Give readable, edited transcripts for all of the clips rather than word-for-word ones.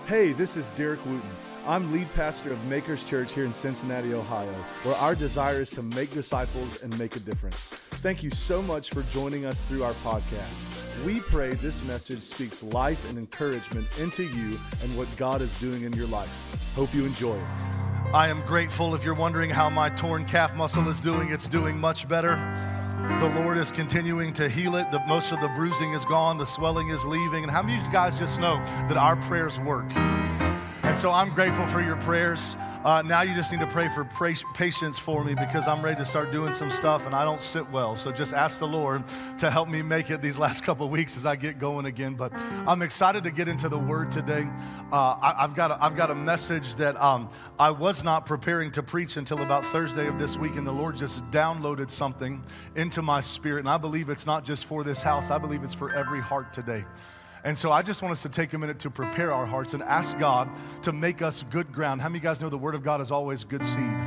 Hey, this is Derek Wooten. I'm lead pastor of Makers Church here in Cincinnati, Ohio, where our desire is to make disciples and make a difference. Thank you so much for joining us through our podcast. We pray this message speaks life and encouragement into you and what God is doing in your life. Hope you enjoy it. I am grateful. If you're wondering how my torn calf muscle is doing, it's doing much better. The Lord is continuing to heal it. Most of the bruising is gone. The swelling is leaving. And how many of you guys just know that our prayers work? And so I'm grateful for your prayers. Now you just need to pray for patience for me because I'm ready to start doing some stuff and I don't sit well. So just ask the Lord to help me make it these last couple of weeks as I get going again. But I'm excited to get into the Word today. I've got a message that I was not preparing to preach until about Thursday of this week, and the Lord just downloaded something into my spirit. And I believe it's not just for this house. I believe it's for every heart today. And so I just want us to take a minute to prepare our hearts and ask God to make us good ground. How many of you guys know the Word of God is always good seed?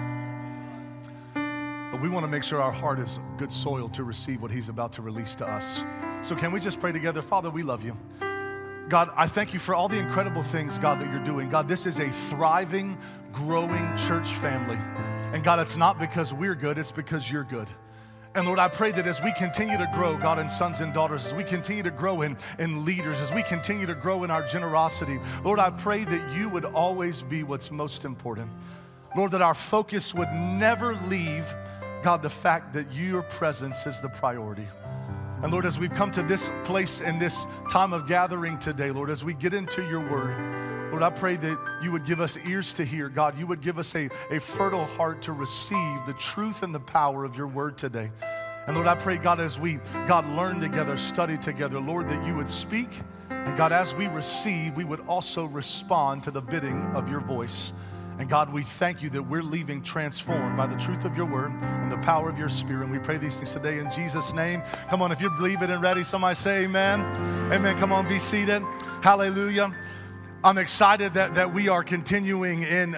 But we want to make sure our heart is good soil to receive what He's about to release to us. So can we just pray together? Father, we love you. God, I thank you for all the incredible things, God, that you're doing. God, this is a thriving, growing church family. And God, it's not because we're good, it's because you're good. And Lord, I pray that as we continue to grow, God, in sons and daughters, as we continue to grow in leaders, as we continue to grow in our generosity, Lord, I pray that you would always be what's most important. Lord, that our focus would never leave, God, the fact that your presence is the priority. And Lord, as we've come to this place in this time of gathering today, Lord, as we get into your word, Lord, I pray that you would give us ears to hear. God, you would give us a fertile heart to receive the truth and the power of your word today. And Lord, I pray, God, as we, God, learn together, study together, Lord, that you would speak. And God, as we receive, we would also respond to the bidding of your voice. And God, we thank you that we're leaving transformed by the truth of your word and the power of your spirit. And we pray these things today in Jesus' name. Come on, if you believe it and ready, somebody say amen. Amen. Come on, be seated. Hallelujah. I'm excited that we are continuing in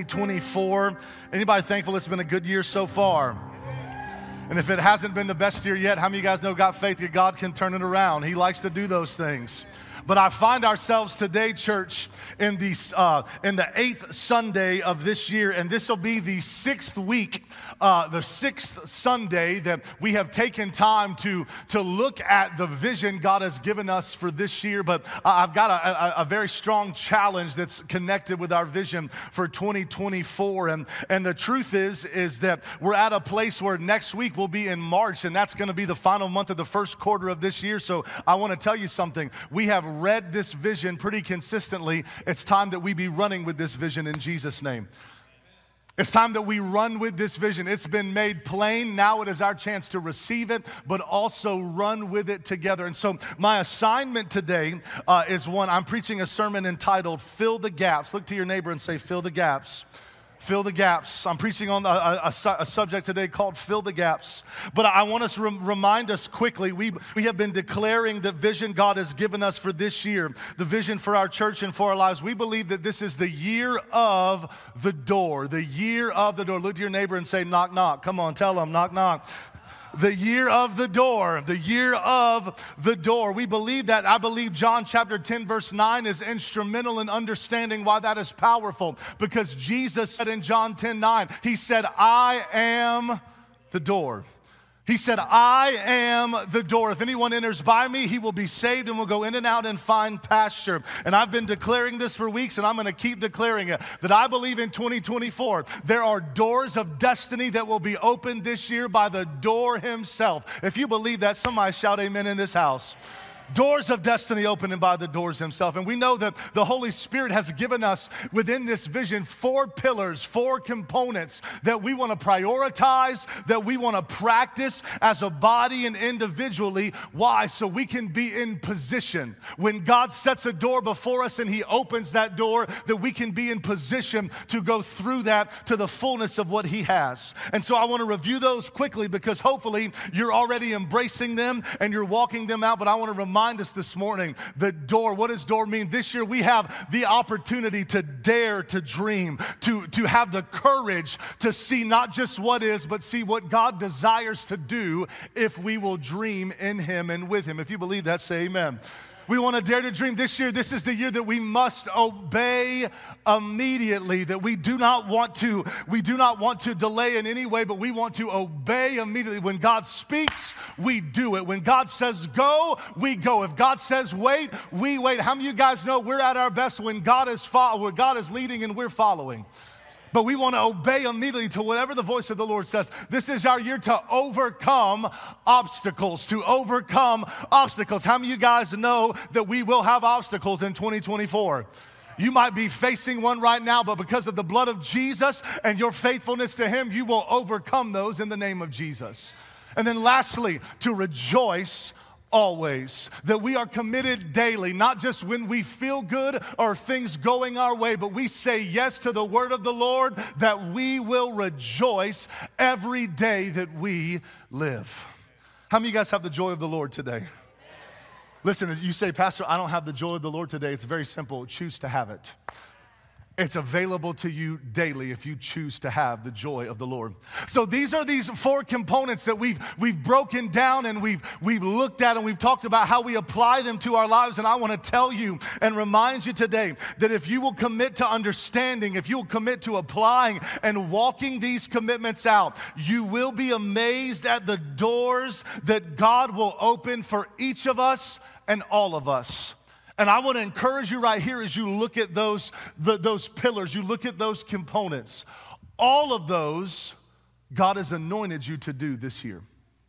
2024. Anybody thankful it's been a good year so far? And if it hasn't been the best year yet, how many of you guys know got faith that God can turn it around? He likes to do those things. But I find ourselves today, church, in the 8th Sunday of this year, and this will be the 6th week, the 6th Sunday that we have taken time to look at the vision God has given us for this year. But I've got a very strong challenge that's connected with our vision for 2024. And the truth is that we're at a place where next week we'll be in March, and that's going to be the final month of the first quarter of this year. So I want to tell you something. We have read this vision pretty consistently. It's time that we be running with this vision in Jesus' name. It's time that we run with this vision. It's been made plain. Now it is our chance to receive it, but also run with it together. And so my assignment today is one. I'm preaching a sermon entitled Fill the Gaps. Look to your neighbor and say, fill the gaps. Fill the gaps. I'm preaching on a subject today called Fill the Gaps. But I want us to remind us quickly, we have been declaring the vision God has given us for this year, the vision for our church and for our lives. We believe that this is the year of the door, the year of the door. Look to your neighbor and say, knock, knock. Come on, tell them, knock, knock. The year of the door, the year of the door. We believe that. I believe John chapter 10 verse 9 is instrumental in understanding why that is powerful. Because Jesus said in John 10:9, he said, I am the door. He said, I am the door. If anyone enters by me, he will be saved and will go in and out and find pasture. And I've been declaring this for weeks, and I'm going to keep declaring it, that I believe in 2024, there are doors of destiny that will be opened this year by the door himself. If you believe that, somebody shout amen in this house. Doors of destiny opening by the doors himself. And we know that the Holy Spirit has given us within this vision 4 pillars, 4 components that we want to prioritize, that we want to practice as a body and individually. Why? So we can be in position. When God sets a door before us and he opens that door, that we can be in position to go through that to the fullness of what he has. And so I want to review those quickly because hopefully you're already embracing them and you're walking them out. But I want to remind us this morning that door, what does door mean? This year we have the opportunity to dare to dream, to have the courage to see not just what is, but see what God desires to do if we will dream in him and with him. If you believe that, say amen. We want to dare to dream this year. This is the year that we must obey immediately, that we do not want to delay in any way, but we want to obey immediately. When God speaks, we do it. When God says go, we go. If God says wait, we wait. How many of you guys know we're at our best when God is leading and we're following? But we want to obey immediately to whatever the voice of the Lord says. This is our year to overcome obstacles, How many of you guys know that we will have obstacles in 2024? You might be facing one right now, but because of the blood of Jesus and your faithfulness to Him, you will overcome those in the name of Jesus. And then lastly, to rejoice always, that we are committed daily, not just when we feel good or things going our way, but we say yes to the word of the Lord, that we will rejoice every day that we live. How many of you guys have the joy of the Lord today? Listen, you say, Pastor, I don't have the joy of the Lord today. It's very simple. Choose to have it. It's available to you daily if you choose to have the joy of the Lord. So these are these four components that we've broken down and we've looked at, and we've talked about how we apply them to our lives. And I want to tell you and remind you today that if you will commit to understanding, if you will commit to applying and walking these commitments out, you will be amazed at the doors that God will open for each of us and all of us. And I want to encourage you right here as you look at those pillars, you look at those components. All of those, God has anointed you to do this year.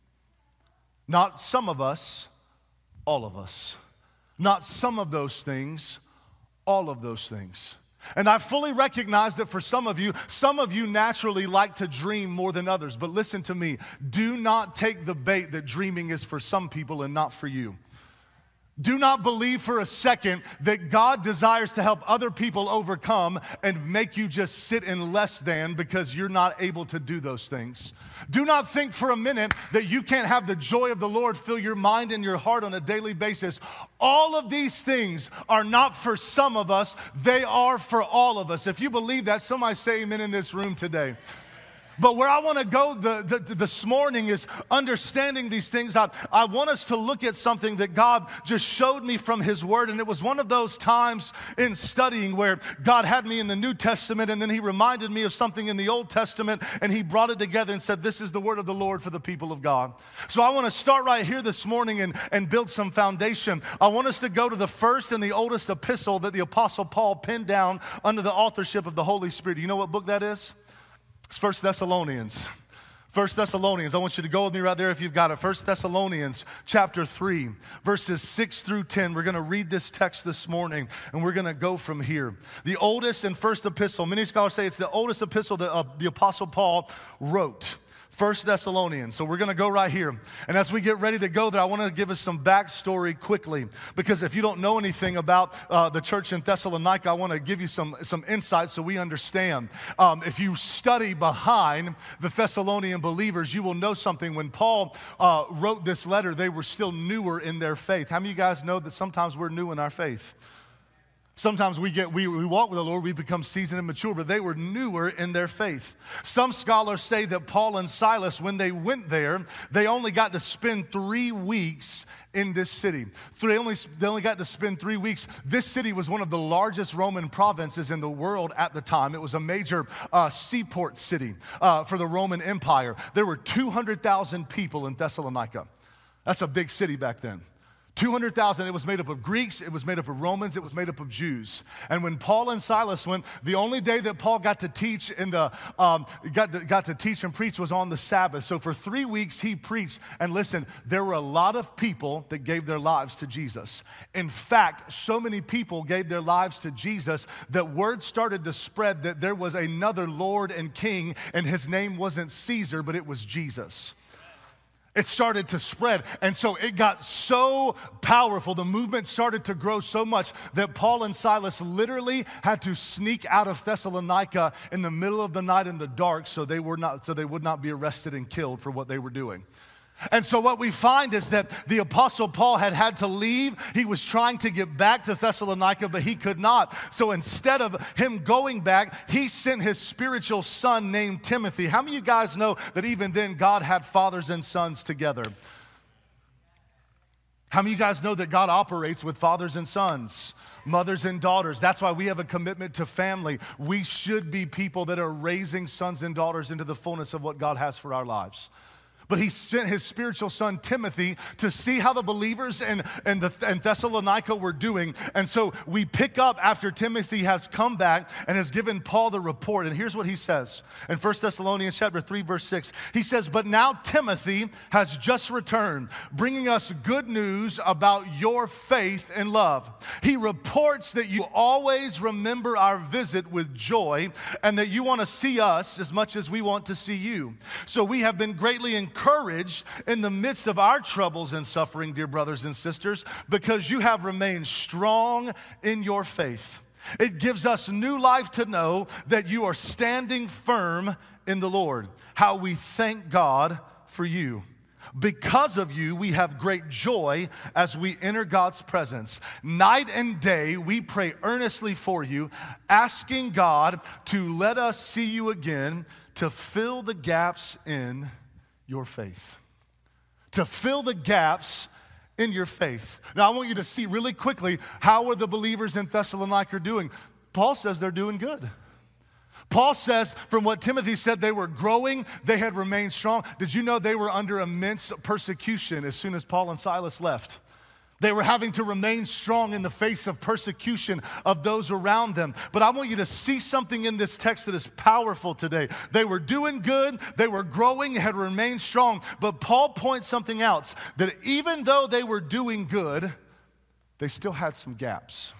Not some of us, all of us. Not some of those things, all of those things. And I fully recognize that for some of you naturally like to dream more than others. But listen to me, do not take the bait that dreaming is for some people and not for you. Do not believe for a second that God desires to help other people overcome and make you just sit in less than because you're not able to do those things. Do not think for a minute that you can't have the joy of the Lord fill your mind and your heart on a daily basis. All of these things are not for some of us, they are for all of us. If you believe that, somebody say amen in this room today. But where I want to go this morning is understanding these things. I want us to look at something that God just showed me from His Word. And it was one of those times in studying where God had me in the New Testament and then He reminded me of something in the Old Testament and He brought it together and said, this is the word of the Lord for the people of God. So I want to start right here this morning and build some foundation. I want us to go to the first and the oldest epistle that the Apostle Paul penned down under the authorship of the Holy Spirit. Do you know what book that is? It's 1 Thessalonians. 1 Thessalonians. I want you to go with me right there if you've got it. 1 Thessalonians chapter 3, verses 6 through 10. We're going to read this text this morning, and we're going to go from here. The oldest and first epistle. Many scholars say it's the oldest epistle that the Apostle Paul wrote. 1 Thessalonians. So we're going to go right here. And as we get ready to go there, I want to give us some backstory quickly. Because if you don't know anything about the church in Thessalonica, I want to give you some insight so we understand. If you study behind the Thessalonian believers, you will know something. When Paul wrote this letter, they were still newer in their faith. How many of you guys know that sometimes we're new in our faith? Sometimes we walk with the Lord, we become seasoned and mature, but they were newer in their faith. Some scholars say that Paul and Silas, when they went there, they only got to spend 3 weeks in this city. They only got to spend 3 weeks. This city was one of the largest Roman provinces in the world at the time. It was a major seaport city for the Roman Empire. There were 200,000 people in Thessalonica. That's a big city back then. 200,000, it was made up of Greeks, it was made up of Romans, it was made up of Jews. And when Paul and Silas went, the only day that Paul got to teach got to teach and preach was on the Sabbath. So for 3 weeks he preached. And listen, there were a lot of people that gave their lives to Jesus. In fact, so many people gave their lives to Jesus that word started to spread that there was another Lord and King, and his name wasn't Caesar, but it was Jesus. It started to spread. And so it got so powerful. The movement started to grow so much that Paul and Silas literally had to sneak out of Thessalonica in the middle of the night in the dark so they would not be arrested and killed for what they were doing. And so what we find is that the Apostle Paul had to leave. He was trying to get back to Thessalonica, but he could not. So instead of him going back, he sent his spiritual son named Timothy. How many of you guys know that even then God had fathers and sons together? How many of you guys know that God operates with fathers and sons, mothers and daughters? That's why we have a commitment to family. We should be people that are raising sons and daughters into the fullness of what God has for our lives. But he sent his spiritual son, Timothy, to see how the believers in Thessalonica were doing. And so we pick up after Timothy has come back and has given Paul the report. And here's what he says in 1 Thessalonians chapter 3, verse 6. He says, "But now Timothy has just returned, bringing us good news about your faith and love. He reports that you always remember our visit with joy and that you want to see us as much as we want to see you. So we have been greatly encouraged in the midst of our troubles and suffering, dear brothers and sisters, because you have remained strong in your faith. It gives us new life to know that you are standing firm in the Lord. How we thank God for you. Because of you, we have great joy as we enter God's presence. Night and day, we pray earnestly for you, asking God to let us see you again, to fill the gaps in your faith." To fill the gaps in your faith. Now, I want you to see really quickly, how are the believers in Thessalonica doing? Paul says they're doing good. Paul says, from what Timothy said, they were growing, they had remained strong. Did you know they were under immense persecution as soon as Paul and Silas left? They were having to remain strong in the face of persecution of those around them. But I want you to see something in this text that is powerful today. They were doing good, they were growing, had remained strong. But Paul points something else, that even though they were doing good, they still had some gaps.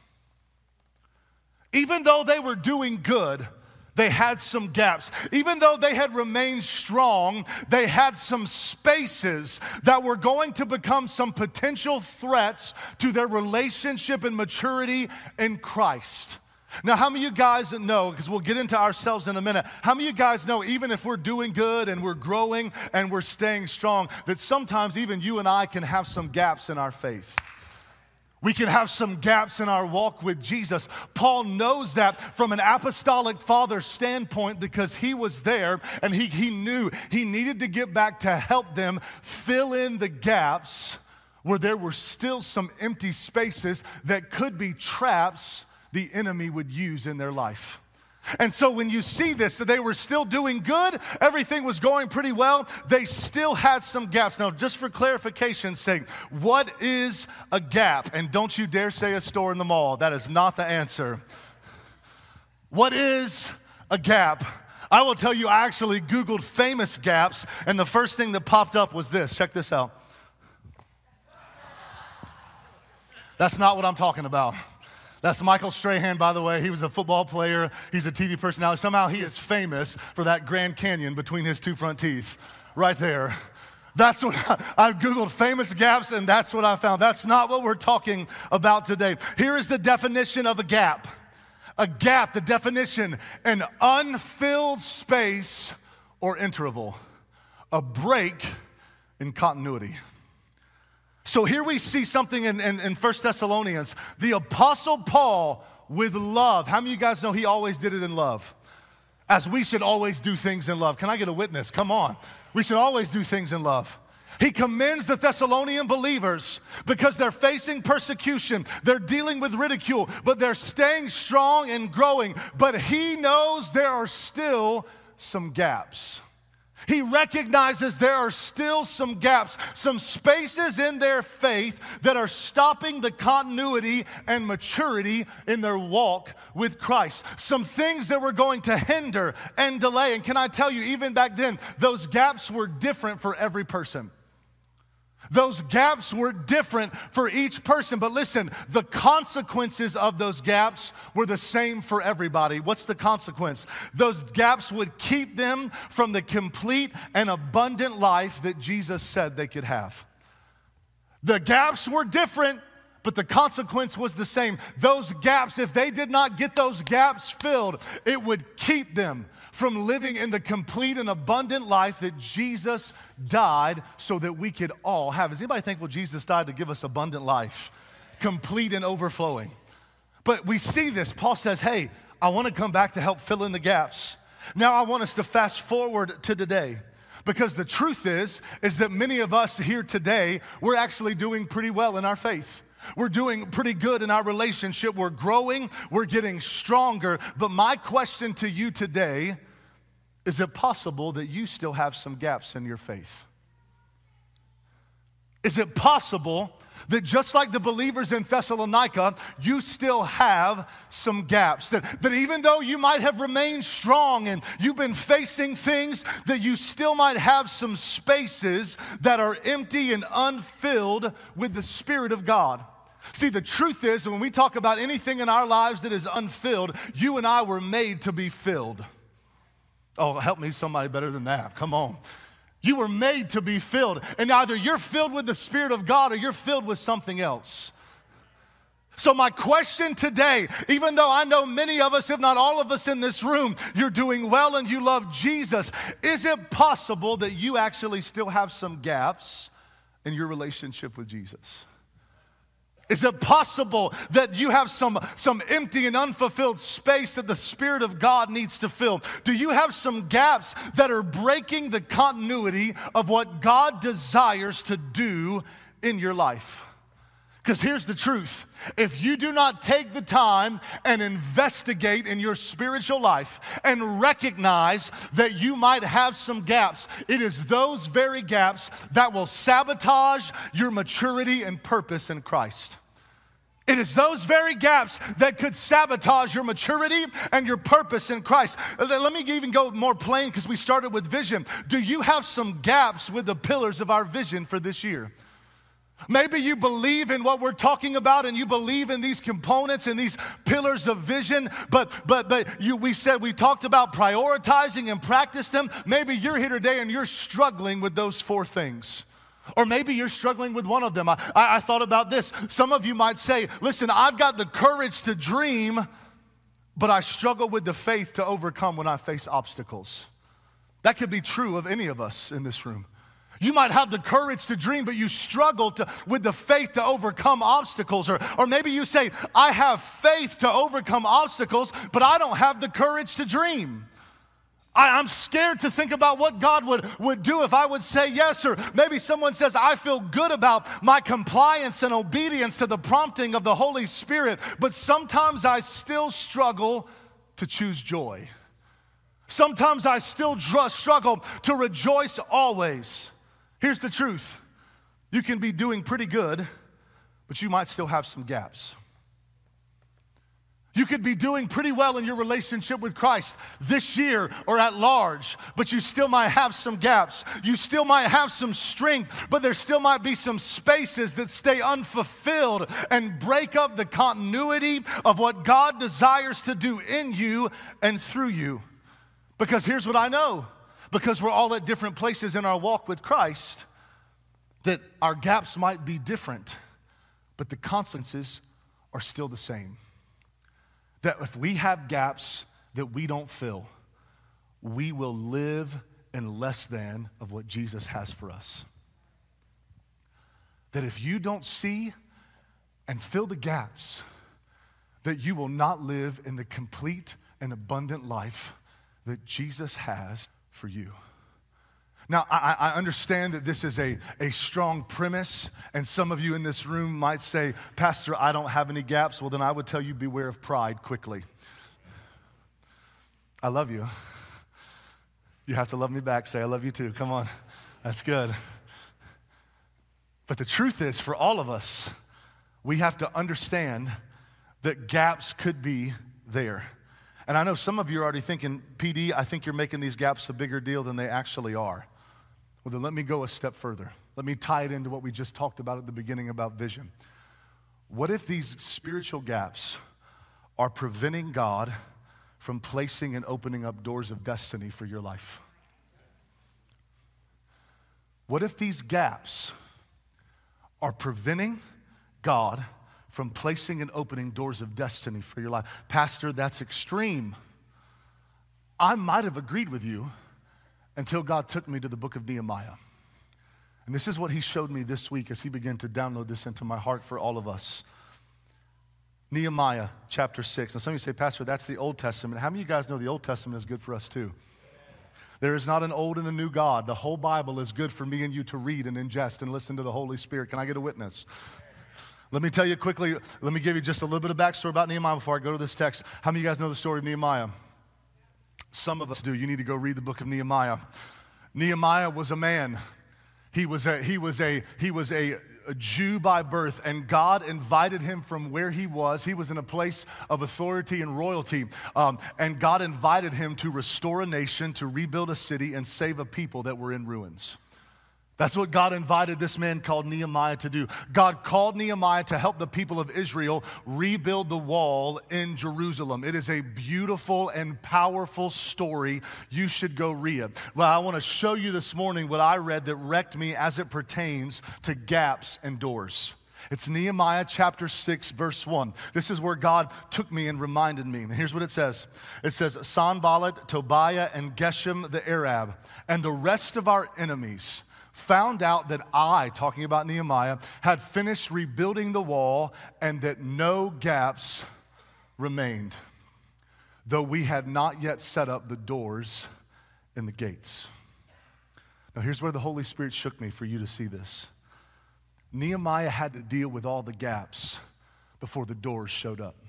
Even though they were doing good, they had some gaps. Even though they had remained strong, they had some spaces that were going to become some potential threats to their relationship and maturity in Christ. Now, how many of you guys know, because we'll get into ourselves in a minute, how many of you guys know, even if we're doing good and we're growing and we're staying strong, that sometimes even you and I can have some gaps in our faith? We can have some gaps in our walk with Jesus. Paul knows that from an apostolic father standpoint because he was there and he knew he needed to get back to help them fill in the gaps where there were still some empty spaces that could be traps the enemy would use in their life. And so when you see this, that they were still doing good, everything was going pretty well, they still had some gaps. Now, just for clarification's sake, what is a gap? And don't you dare say a store in the mall. That is not the answer. What is a gap? I will tell you, I actually Googled famous gaps, and the first thing that popped up was this. Check this out. That's not what I'm talking about. That's Michael Strahan, by the way. He was a football player. He's a TV personality. Somehow he is famous for that Grand Canyon between his two front teeth. Right there. That's what I Googled famous gaps, and that's what I found. That's not what we're talking about today. Here is the definition of a gap. A gap, the definition, an unfilled space or interval. A break in continuity. So here we see something in 1 Thessalonians. The Apostle Paul with love. How many of you guys know he always did it in love? As we should always do things in love. Can I get a witness? Come on. We should always do things in love. He commends the Thessalonian believers because they're facing persecution. They're dealing with ridicule, but they're staying strong and growing. But he knows there are still some gaps. He recognizes there are still some gaps, some spaces in their faith that are stopping the continuity and maturity in their walk with Christ. Some things that were going to hinder and delay. And can I tell you, even back then, those gaps were different for every person. Those gaps were different for each person. But listen, the consequences of those gaps were the same for everybody. What's the consequence? Those gaps would keep them from the complete and abundant life that Jesus said they could have. The gaps were different, but the consequence was the same. Those gaps, if they did not get those gaps filled, it would keep them from living in the complete and abundant life that Jesus died so that we could all have. Is anybody thankful Jesus died to give us abundant life, complete and overflowing? But we see this. Paul says, hey, I want to come back to help fill in the gaps. Now I want us to fast forward to today. Because the truth is that many of us here today, we're actually doing pretty well in our faith. We're doing pretty good in our relationship. We're growing, we're getting stronger. But my question to you today, is it possible that you still have some gaps in your faith? Is it possible that just like the believers in Thessalonica, you still have some gaps? That even though you might have remained strong and you've been facing things, that you still might have some spaces that are empty and unfilled with the Spirit of God. See, the truth is, when we talk about anything in our lives that is unfilled, you and I were made to be filled. Oh, help me, somebody better than that. Come on. You were made to be filled. And either you're filled with the Spirit of God or you're filled with something else. So my question today, even though I know many of us, if not all of us in this room, you're doing well and you love Jesus, is it possible that you actually still have some gaps in your relationship with Jesus? Is it possible that you have some empty and unfulfilled space that the Spirit of God needs to fill? Do you have some gaps that are breaking the continuity of what God desires to do in your life? Because here's the truth. If you do not take the time and investigate in your spiritual life and recognize that you might have some gaps, it is those very gaps that will sabotage your maturity and purpose in Christ. It is those very gaps that could sabotage your maturity and your purpose in Christ. Let me even go more plain because we started with vision. Do you have some gaps with the pillars of our vision for this year? Maybe you believe in what we're talking about and you believe in these components and these pillars of vision, but we talked about prioritizing and practice them. Maybe you're here today and you're struggling with those four things. Or maybe you're struggling with one of them. I thought about this. Some of you might say, listen, I've got the courage to dream, but I struggle with the faith to overcome when I face obstacles. That could be true of any of us in this room. You might have the courage to dream, but you struggle with the faith to overcome obstacles. Or maybe you say, I have faith to overcome obstacles, but I don't have the courage to dream. I'm scared to think about what God would do if I would say yes. Or maybe someone says, I feel good about my compliance and obedience to the prompting of the Holy Spirit, but sometimes I still struggle to choose joy. Sometimes I still struggle to rejoice always. Here's the truth. You can be doing pretty good, but you might still have some gaps. You could be doing pretty well in your relationship with Christ this year or at large, but you still might have some gaps. You still might have some strength, but there still might be some spaces that stay unfulfilled and break up the continuity of what God desires to do in you and through you. Because here's what I know. Because we're all at different places in our walk with Christ, that our gaps might be different, but the consequences are still the same. That if we have gaps that we don't fill, we will live in less than of what Jesus has for us. That if you don't see and fill the gaps, that you will not live in the complete and abundant life that Jesus has for you. Now, I understand that this is a strong premise, and some of you in this room might say, Pastor, I don't have any gaps. Well, then I would tell you, beware of pride quickly. I love you. You have to love me back. Say, I love you too. Come on. That's good. But the truth is, for all of us, we have to understand that gaps could be there. And I know some of you are already thinking, PD, I think you're making these gaps a bigger deal than they actually are. Well, then let me go a step further. Let me tie it into what we just talked about at the beginning about vision. What if these spiritual gaps are preventing God from placing and opening up doors of destiny for your life? What if these gaps are preventing God from placing and opening doors of destiny for your life? Pastor, that's extreme. I might have agreed with you until God took me to the book of Nehemiah. And this is what he showed me this week as he began to download this into my heart for all of us. Nehemiah chapter 6. Now some of you say, Pastor, that's the Old Testament. How many of you guys know the Old Testament is good for us too? There is not an old and a new God. The whole Bible is good for me and you to read and ingest and listen to the Holy Spirit. Can I get a witness? Let me tell you quickly, let me give you just a little bit of backstory about Nehemiah before I go to this text. How many of you guys know the story of Nehemiah? Some of us do. You need to go read the book of Nehemiah. Nehemiah was a man. He was a Jew by birth, and God invited him from where he was. He was in a place of authority and royalty, and God invited him to restore a nation, to rebuild a city, and save a people that were in ruins. That's what God invited this man called Nehemiah to do. God called Nehemiah to help the people of Israel rebuild the wall in Jerusalem. It is a beautiful and powerful story. You should go read it. Well, I want to show you this morning what I read that wrecked me as it pertains to gaps and doors. It's Nehemiah chapter 6, verse 1. This is where God took me and reminded me. And here's what it says. It says, Sanballat, Tobiah, and Geshem the Arab, and the rest of our enemies found out that I, talking about Nehemiah, had finished rebuilding the wall and that no gaps remained, though we had not yet set up the doors and the gates. Now here's where the Holy Spirit shook me for you to see this. Nehemiah had to deal with all the gaps before the doors showed up.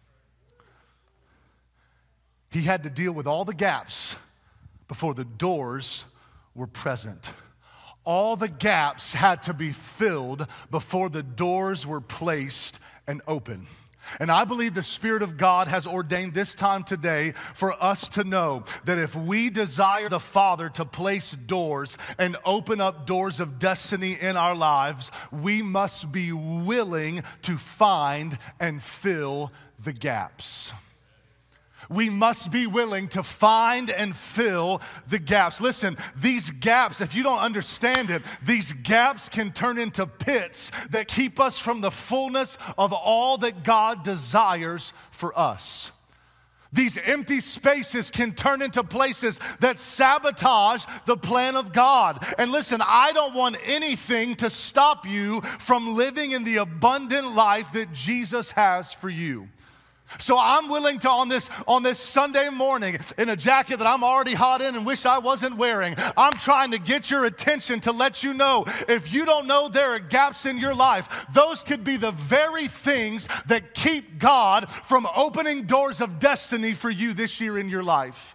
He had to deal with all the gaps before the doors were present. All the gaps had to be filled before the doors were placed and open. And I believe the Spirit of God has ordained this time today for us to know that if we desire the Father to place doors and open up doors of destiny in our lives, we must be willing to find and fill the gaps. We must be willing to find and fill the gaps. Listen, these gaps, if you don't understand it, these gaps can turn into pits that keep us from the fullness of all that God desires for us. These empty spaces can turn into places that sabotage the plan of God. And listen, I don't want anything to stop you from living in the abundant life that Jesus has for you. So I'm willing to, on this Sunday morning, in a jacket that I'm already hot in and wish I wasn't wearing, I'm trying to get your attention to let you know, if you don't know there are gaps in your life, those could be the very things that keep God from opening doors of destiny for you this year in your life.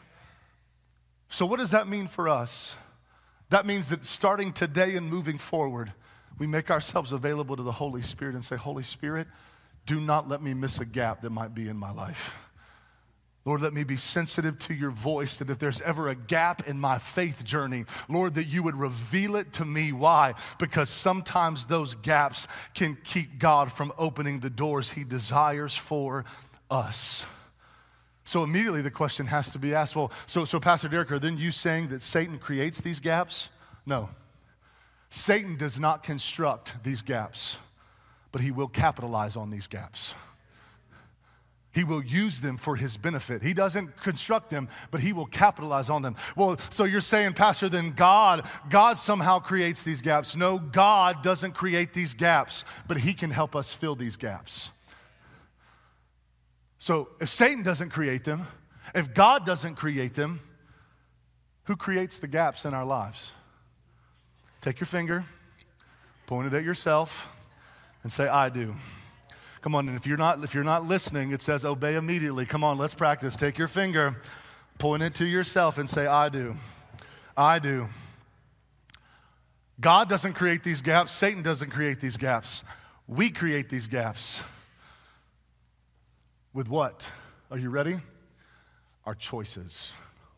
So what does that mean for us? That means that starting today and moving forward, we make ourselves available to the Holy Spirit and say, Holy Spirit, do not let me miss a gap that might be in my life. Lord, let me be sensitive to your voice, that if there's ever a gap in my faith journey, Lord, that you would reveal it to me. Why? Because sometimes those gaps can keep God from opening the doors he desires for us. So immediately the question has to be asked, well, so Pastor Derek, are then you saying that Satan creates these gaps? No. Satan does not construct these gaps, but he will capitalize on these gaps. He will use them for his benefit. He doesn't construct them, but he will capitalize on them. Well, so you're saying, Pastor, then God somehow creates these gaps. No, God doesn't create these gaps, but he can help us fill these gaps. So if Satan doesn't create them, if God doesn't create them, who creates the gaps in our lives? Take your finger, point it at yourself, and say, I do. Come on, and if you're not listening, it says obey immediately. Come on, let's practice. Take your finger, point it to yourself, and say, I do. I do. God doesn't create these gaps. Satan doesn't create these gaps. We create these gaps. With what? Are you ready? Our choices.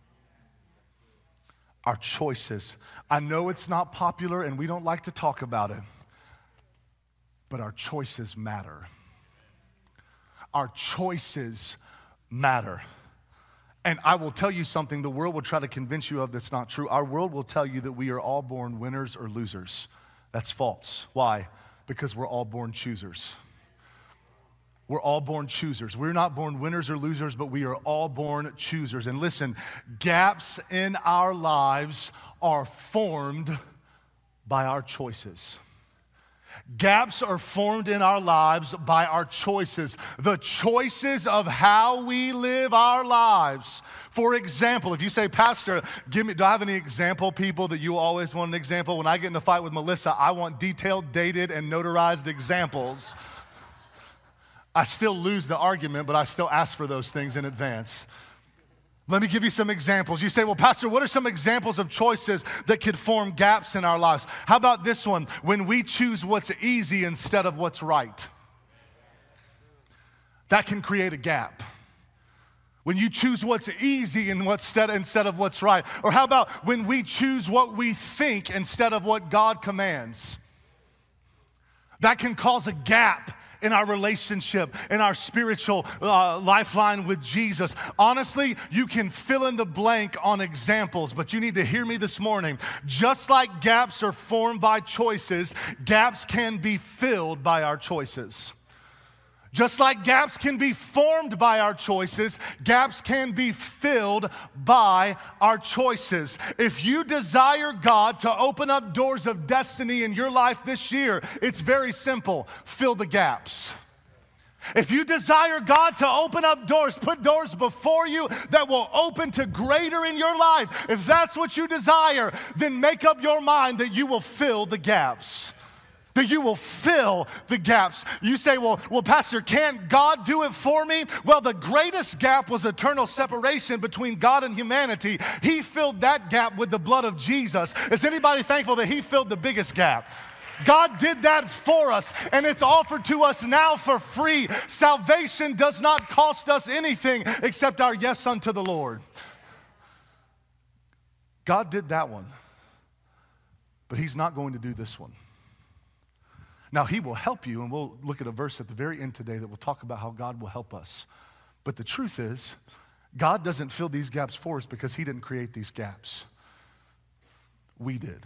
Our choices. I know it's not popular and we don't like to talk about it, but our choices matter. Our choices matter. And I will tell you something the world will try to convince you of that's not true. Our world will tell you that we are all born winners or losers. That's false. Why? Because we're all born choosers. We're all born choosers. We're not born winners or losers, but we are all born choosers. And listen, gaps in our lives are formed by our choices. Gaps are formed in our lives by our choices. The choices of how we live our lives. For example, if you say, Pastor, do I have any example people that you always want an example? When I get in a fight with Melissa, I want detailed, dated, and notarized examples. I still lose the argument, but I still ask for those things in advance. Let me give you some examples. You say, well, Pastor, what are some examples of choices that could form gaps in our lives? How about this one? When we choose what's easy instead of what's right. That can create a gap. When you choose what's easy and instead of what's right. Or how about when we choose what we think instead of what God commands? That can cause a gap in our relationship, in our spiritual lifeline with Jesus. Honestly, you can fill in the blank on examples, but you need to hear me this morning. Just like gaps are formed by choices, gaps can be filled by our choices. Just like gaps can be formed by our choices, gaps can be filled by our choices. If you desire God to open up doors of destiny in your life this year, it's very simple. Fill the gaps. If you desire God to open up doors, put doors before you that will open to greater in your life, if that's what you desire, then make up your mind that you will fill the gaps. That you will fill the gaps. You say, well, Pastor, can't God do it for me? Well, the greatest gap was eternal separation between God and humanity. He filled that gap with the blood of Jesus. Is anybody thankful that He filled the biggest gap? God did that for us, and it's offered to us now for free. Salvation does not cost us anything except our yes unto the Lord. God did that one, but He's not going to do this one. Now, He will help you, and we'll look at a verse at the very end today that will talk about how God will help us. But the truth is, God doesn't fill these gaps for us because He didn't create these gaps. We did.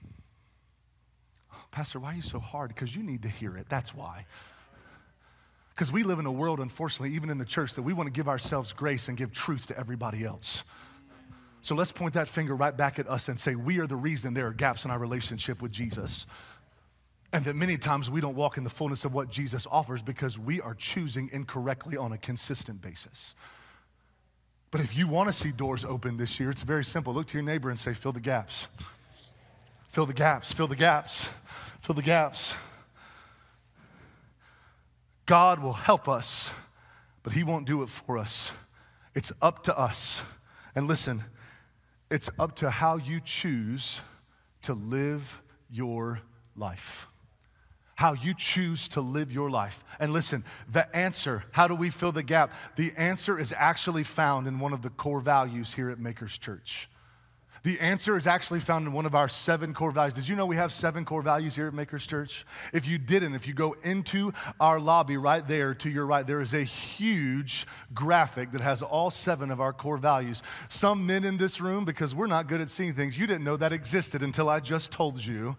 Pastor, why are you so hard? Because you need to hear it. That's why. Because we live in a world, unfortunately, even in the church, that we want to give ourselves grace and give truth to everybody else. So let's point that finger right back at us and say, we are the reason there are gaps in our relationship with Jesus. And that many times we don't walk in the fullness of what Jesus offers because we are choosing incorrectly on a consistent basis. But if you want to see doors open this year, it's very simple. Look to your neighbor and say, fill the gaps. Fill the gaps, fill the gaps, fill the gaps. God will help us, but He won't do it for us. It's up to us. And listen, it's up to how you choose to live your life. How you choose to live your life. And listen, the answer, how do we fill the gap? The answer is actually found in one of the core values here at Makers Church. The answer is actually found in one of our 7 core values. Did you know we have 7 core values here at Makers Church? If you didn't, if you go into our lobby right there to your right, there is a huge graphic that has all 7 of our core values. Some men in this room, because we're not good at seeing things, you didn't know that existed until I just told you.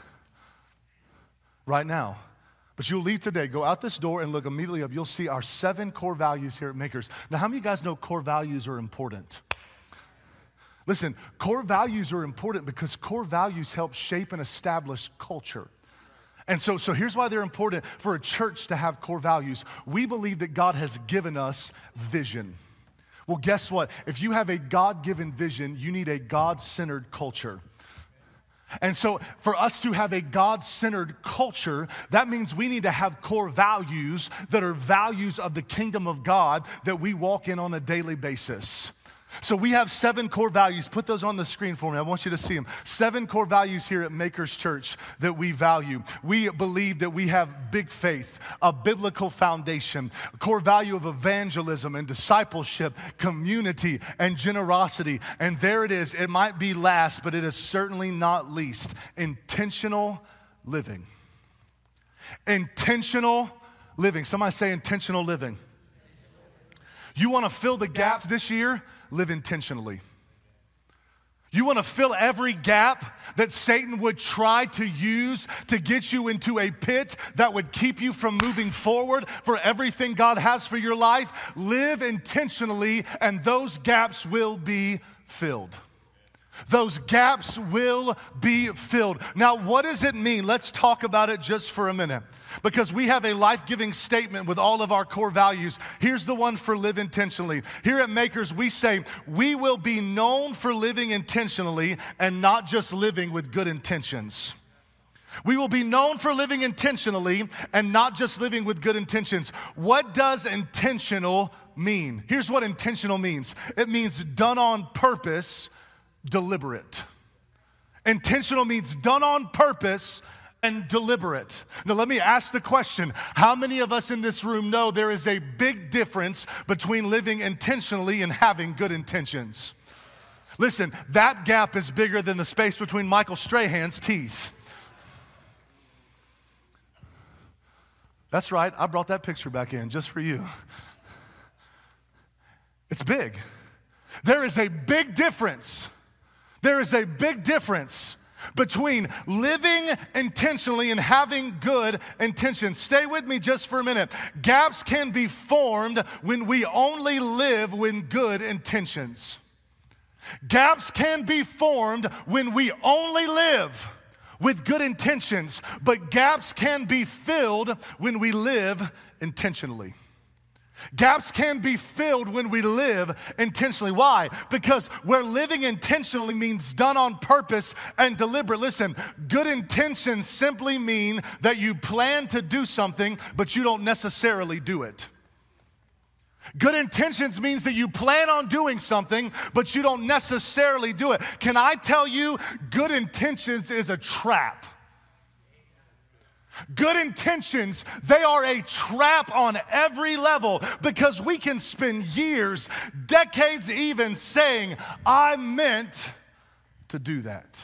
Right now. But you'll leave today, go out this door and look immediately up. You'll see our 7 core values here at Makers. Now, how many of you guys know core values are important? Listen, core values are important because core values help shape and establish culture. And so here's why they're important for a church to have core values. We believe that God has given us vision. Well, guess what? If you have a God-given vision, you need a God-centered culture. And so for us to have a God-centered culture, that means we need to have core values that are values of the kingdom of God that we walk in on a daily basis. So we have 7 core values. Put those on the screen for me. I want you to see them. 7 core values here at Makers Church that we value. We believe that we have big faith, a biblical foundation, a core value of evangelism and discipleship, community and generosity. And there it is. It might be last, but it is certainly not least. Intentional living. Intentional living. Somebody say intentional living. You want to fill the gaps this year? Live intentionally. You want to fill every gap that Satan would try to use to get you into a pit that would keep you from moving forward for everything God has for your life? Live intentionally, and those gaps will be filled. Those gaps will be filled. Now, what does it mean? Let's talk about it just for a minute. Because we have a life-giving statement with all of our core values. Here's the one for live intentionally. Here at Makers, we say, we will be known for living intentionally and not just living with good intentions. We will be known for living intentionally and not just living with good intentions. What does intentional mean? Here's what intentional means. It means done on purpose, deliberate. Intentional means done on purpose and deliberate. Now let me ask the question, how many of us in this room know there is a big difference between living intentionally and having good intentions? Listen, that gap is bigger than the space between Michael Strahan's teeth. That's right, I brought that picture back in just for you. It's big. There is a big difference. There is a big difference between living intentionally and having good intentions. Stay with me just for a minute. Gaps can be formed when we only live with good intentions. Gaps can be formed when we only live with good intentions, but gaps can be filled when we live intentionally. Gaps can be filled when we live intentionally. Why? Because where living intentionally means done on purpose and deliberate. Listen, good intentions simply mean that you plan to do something, but you don't necessarily do it. Good intentions means that you plan on doing something, but you don't necessarily do it. Can I tell you, good intentions is a trap. Good intentions, they are a trap on every level because we can spend years, decades even saying, I meant to do that.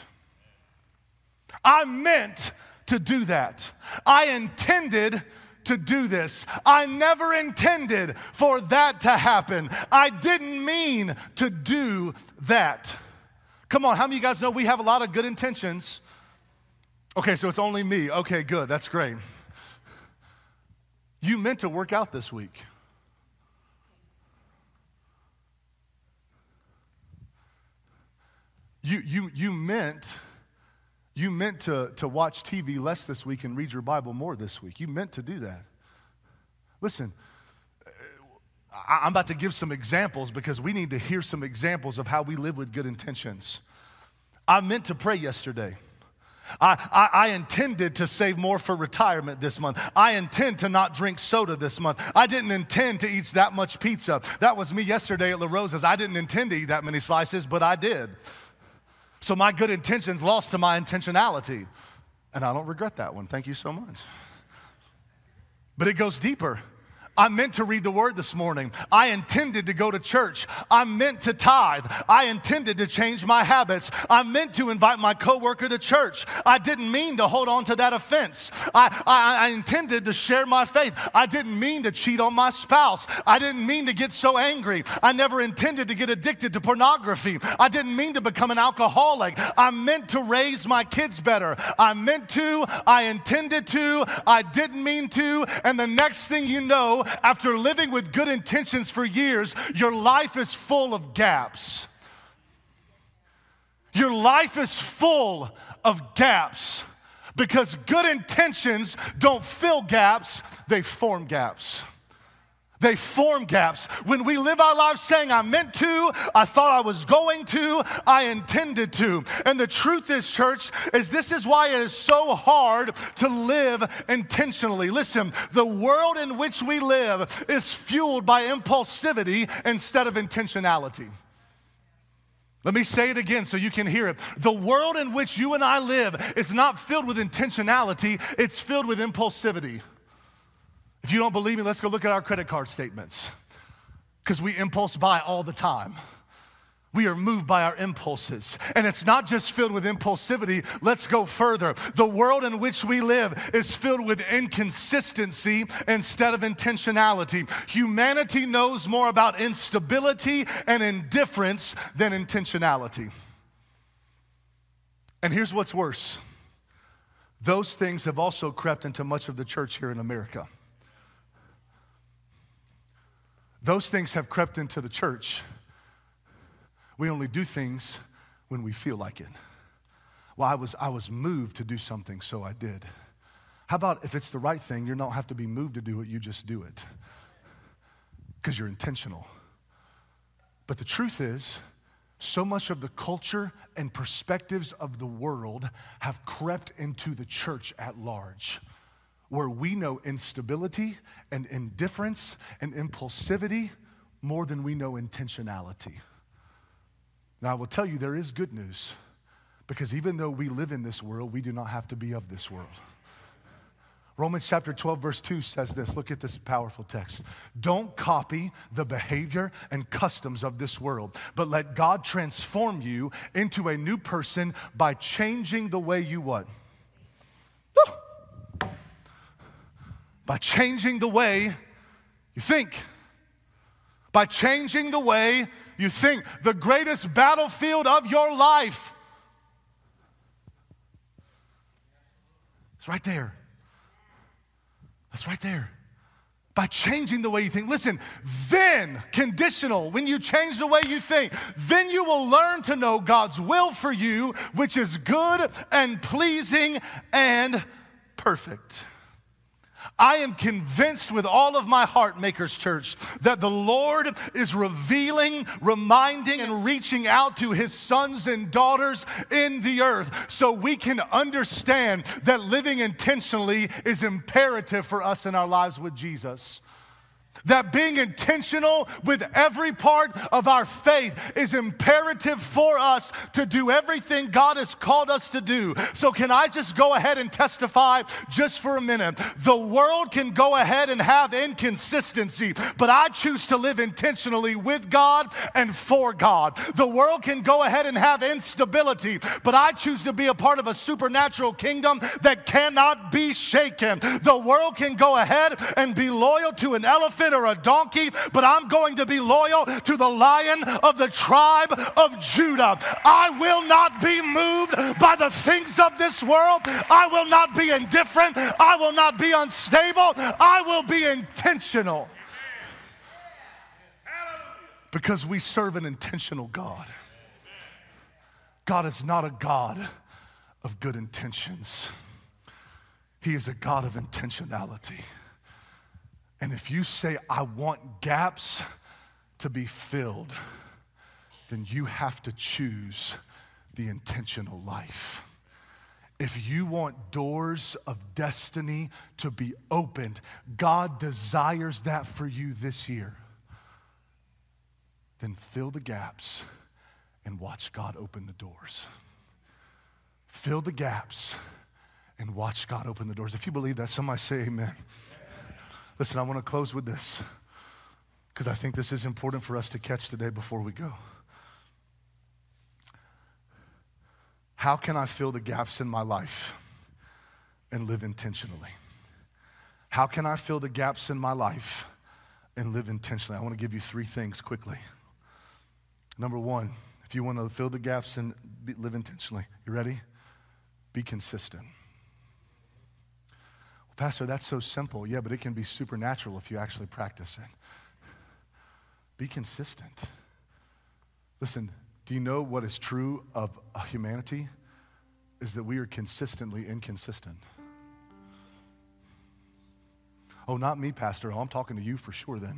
I meant to do that. I intended to do this. I never intended for that to happen. I didn't mean to do that. Come on, how many of you guys know we have a lot of good intentions? Okay, so it's only me. Okay, good. That's great. You meant to work out this week. You meant to watch TV less this week and read your Bible more this week. You meant to do that. Listen, I'm about to give some examples because we need to hear some examples of how we live with good intentions. I meant to pray yesterday. I intended to save more for retirement this month. I intend to not drink soda this month. I didn't intend to eat that much pizza. That was me yesterday at La Rosa's. I didn't intend to eat that many slices, but I did. So my good intentions lost to my intentionality. And I don't regret that one. Thank you so much. But it goes deeper. I meant to read the word this morning. I intended to go to church. I meant to tithe. I intended to change my habits. I meant to invite my coworker to church. I didn't mean to hold on to that offense. I intended to share my faith. I didn't mean to cheat on my spouse. I didn't mean to get so angry. I never intended to get addicted to pornography. I didn't mean to become an alcoholic. I meant to raise my kids better. I meant to. I intended to. I didn't mean to. And the next thing you know, after living with good intentions for years, your life is full of gaps. Your life is full of gaps because good intentions don't fill gaps, they form gaps. They form gaps. When we live our lives saying, I meant to, I thought I was going to, I intended to. And the truth is, church, is this is why it is so hard to live intentionally. Listen, the world in which we live is fueled by impulsivity instead of intentionality. Let me say it again so you can hear it. The world in which you and I live is not filled with intentionality, it's filled with impulsivity. If you don't believe me, let's go look at our credit card statements because we impulse buy all the time. We are moved by our impulses. And it's not just filled with impulsivity. Let's go further. The world in which we live is filled with inconsistency instead of intentionality. Humanity knows more about instability and indifference than intentionality. And here's what's worse. Those things have also crept into much of the church here in America. Those things have crept into the church. We only do things when we feel like it. Well, I was moved to do something, so I did. How about if it's the right thing, you don't have to be moved to do it, you just do it. Because you're intentional. But the truth is, so much of the culture and perspectives of the world have crept into the church at large, where we know instability and indifference and impulsivity more than we know intentionality. Now, I will tell you there is good news, because even though we live in this world, we do not have to be of this world. Romans chapter 12, verse 2 says this. Look at this powerful text. Don't copy the behavior and customs of this world, but let God transform you into a new person by changing the way you what? By changing the way you think. By changing the way you think. The greatest battlefield of your life. It's right there. That's right there. By changing the way you think. Listen, then, conditional, when you change the way you think, then you will learn to know God's will for you, which is good and pleasing and perfect. I am convinced with all of my heart, Makers Church, that the Lord is revealing, reminding, and reaching out to his sons and daughters in the earth so we can understand that living intentionally is imperative for us in our lives with Jesus. That being intentional with every part of our faith is imperative for us to do everything God has called us to do. So can I just go ahead and testify just for a minute? The world can go ahead and have inconsistency, but I choose to live intentionally with God and for God. The world can go ahead and have instability, but I choose to be a part of a supernatural kingdom that cannot be shaken. The world can go ahead and be loyal to an elephant or a donkey, but I'm going to be loyal to the Lion of the tribe of Judah. I will not be moved by the things of this world. I will not be indifferent. I will not be unstable. I will be intentional. Because we serve an intentional God. God is not a God of good intentions. He is a God of intentionality. And if you say, I want gaps to be filled, then you have to choose the intentional life. If you want doors of destiny to be opened, God desires that for you this year, then fill the gaps and watch God open the doors. Fill the gaps and watch God open the doors. If you believe that, somebody say amen. Listen, I want to close with this because I think this is important for us to catch today before we go. How can I fill the gaps in my life and live intentionally? How can I fill the gaps in my life and live intentionally? I want to give you 3 things quickly. Number 1, if you want to fill the gaps and live intentionally, you ready? Be consistent. Pastor, that's so simple. Yeah, but it can be supernatural if you actually practice it. Be consistent. Listen, do you know what is true of humanity? Is that we are consistently inconsistent. Oh, not me, Pastor. Oh, I'm talking to you for sure then.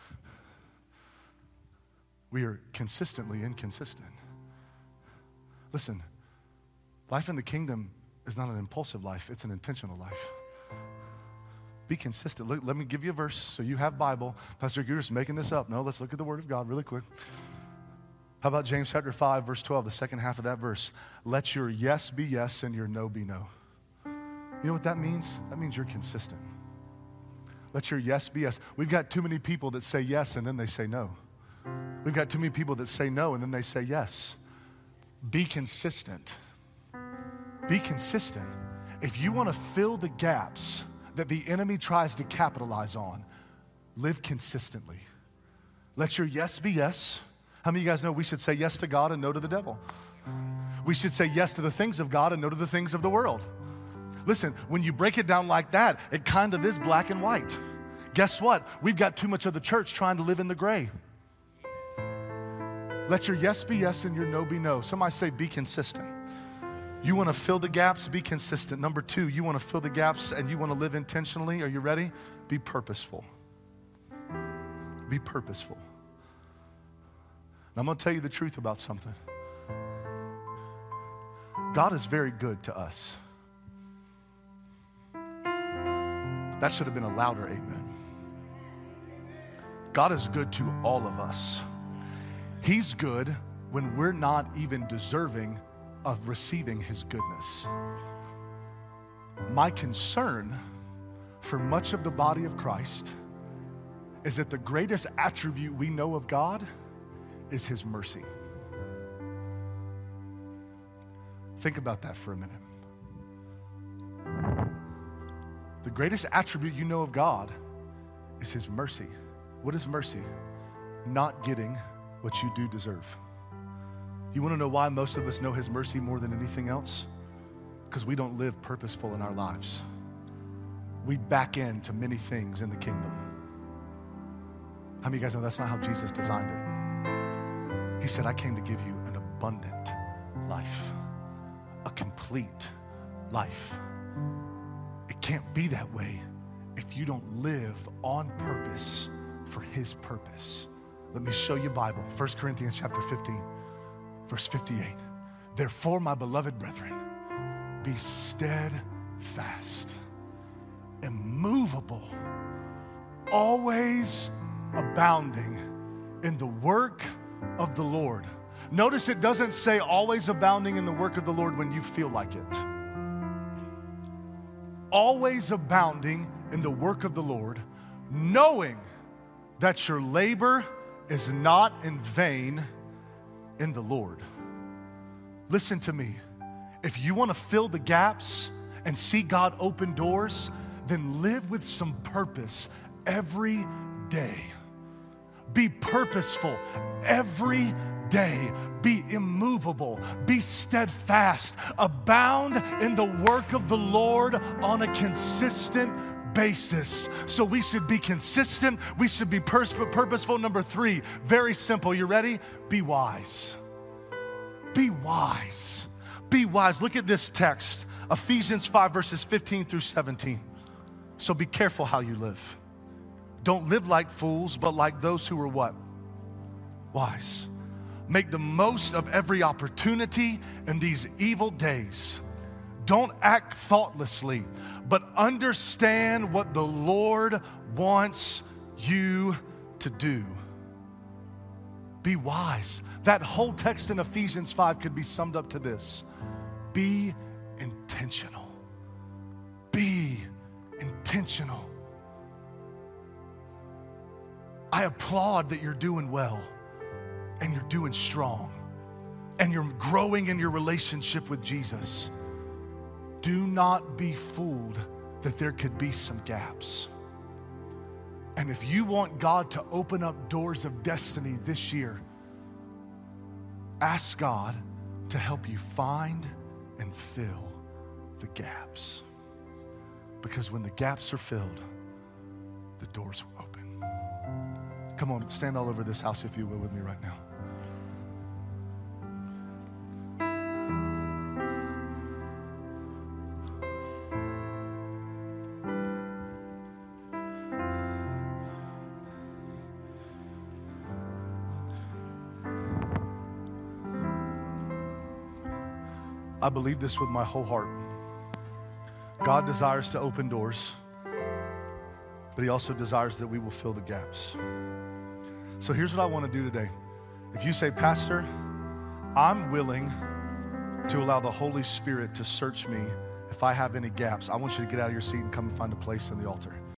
We are consistently inconsistent. Listen, life in the kingdom is not an impulsive life. It's an intentional life. Be consistent. Look, let me give you a verse so you have Bible. Pastor, you're just making this up. No, let's look at the Word of God really quick. How about James chapter 5, verse 12, the second half of that verse? Let your yes be yes and your no be no. You know what that means? That means you're consistent. Let your yes be yes. We've got too many people that say yes and then they say no. We've got too many people that say no and then they say yes. Be consistent. Be consistent. If you want to fill the gaps that the enemy tries to capitalize on, live consistently. Let your yes be yes. How many of you guys know we should say yes to God and no to the devil? We should say yes to the things of God and no to the things of the world. Listen, when you break it down like that, it kind of is black and white. Guess what? We've got too much of the church trying to live in the gray. Let your yes be yes and your no be no. Somebody say, be consistent. You want to fill the gaps, be consistent. Number 2, you want to fill the gaps and you want to live intentionally. Are you ready? Be purposeful. Be purposeful. And I'm going to tell you the truth about something. God is very good to us. That should have been a louder amen. God is good to all of us. He's good when we're not even deserving of receiving his goodness. My concern for much of the body of Christ is that the greatest attribute we know of God is his mercy. Think about that for a minute. The greatest attribute you know of God is his mercy. What is mercy? Not getting what you do deserve. You want to know why most of us know his mercy more than anything else? Because we don't live purposeful in our lives. We back into many things in the kingdom. How many of you guys know that's not how Jesus designed it? He said, I came to give you an abundant life, a complete life. It can't be that way if you don't live on purpose for his purpose. Let me show you Bible. 1 Corinthians chapter 15, verse 58. Therefore, my beloved brethren, be steadfast, immovable, always abounding in the work of the Lord. Notice it doesn't say always abounding in the work of the Lord when you feel like it. Always abounding in the work of the Lord, knowing that your labor is not in vain in the Lord. Listen to me. If you want to fill the gaps and see God open doors, then live with some purpose every day. Be purposeful every day. Be immovable. Be steadfast. Abound in the work of the Lord on a consistent basis. So we should be consistent. We should be purposeful. Number 3, very simple. You ready? Be wise. Be wise. Be wise. Look at this text. Ephesians 5 verses 15 through 17. So be careful how you live. Don't live like fools, but like those who are what? Wise. Make the most of every opportunity in these evil days. Don't act thoughtlessly, but understand what the Lord wants you to do. Be wise. That whole text in Ephesians 5 could be summed up to this. Be intentional. Be intentional. I applaud that you're doing well and you're doing strong and you're growing in your relationship with Jesus. Do not be fooled that there could be some gaps. And if you want God to open up doors of destiny this year, ask God to help you find and fill the gaps. Because when the gaps are filled, the doors will open. Come on, stand all over this house if you will with me right now. I believe this with my whole heart. God desires to open doors, but he also desires that we will fill the gaps. So here's what I want to do today. If you say, Pastor, I'm willing to allow the Holy Spirit to search me if I have any gaps, I want you to get out of your seat and come and find a place in the altar.